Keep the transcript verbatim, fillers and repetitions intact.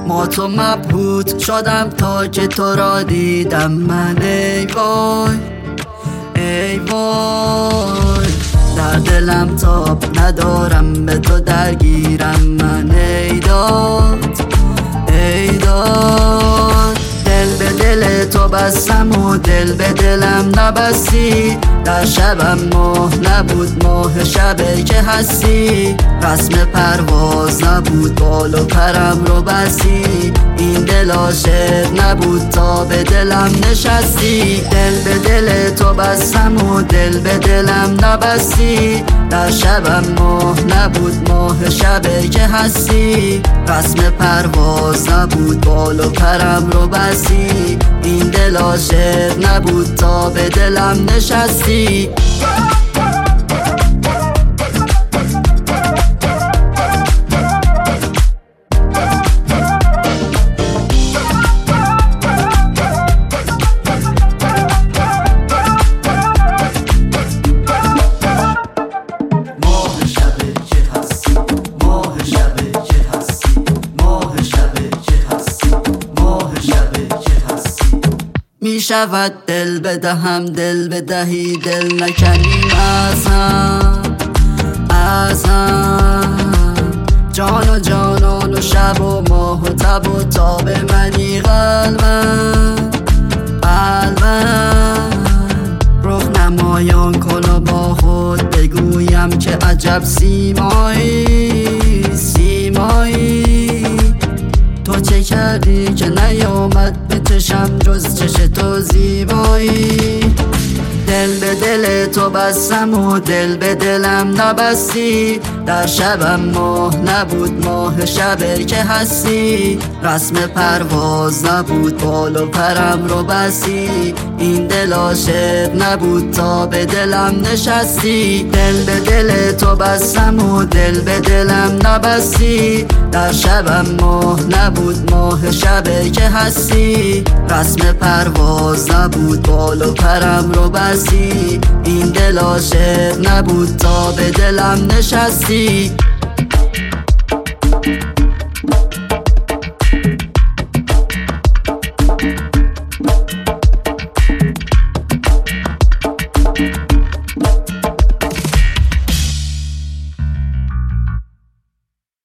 ما تو مبهوت شدم تا که تو را دیدم من. ای وای ای وای در دلم تاب ندارم، به تو درگیرم من. ای داد ای داد دل به دل تو بستم و دل به دلم نبستی. در شبم ماه نبود، ماه شبه که هستی. رسم پرواز نبود، بال و پرم رو بستی. این دل عاشق نبود تا به دلم نشستی. دل به دل تو بستم و دل به دلم نبستی. در شبم ماه نبود، ماه شبه که هستی. رسم پرواز نبود، بال و پرم رو بستی. این دل عاشق نبود تا به دلم نشستی. می شود دل بدهم دل بدهی، دل نکنیم از هم از هم. جان و جانان و شب و ماه و تب و تاب منی. قلبم قلبم رخ نمایان کن و با خود بگویم که عجب سیمایی سیمایی. تو چه کردی که نیامد به چشم جز چش تو زیبایی. دل به دل تو بستم و دل به دلم نبستی. در شبم ماه نبود، ماه شبه که هستی. رسم پرواز نبود، بال و پرم رو بستی. این دل عاشق نبود تا به دلم نشستی. دل به دل تو بستم و دل به دلم نبستی. در شبم ماه نبود، ماه شبه که هستی. رسم پرواز نبود، بال و پرم رو بستی. این دل عاشق نبود تا به دلم نشستی.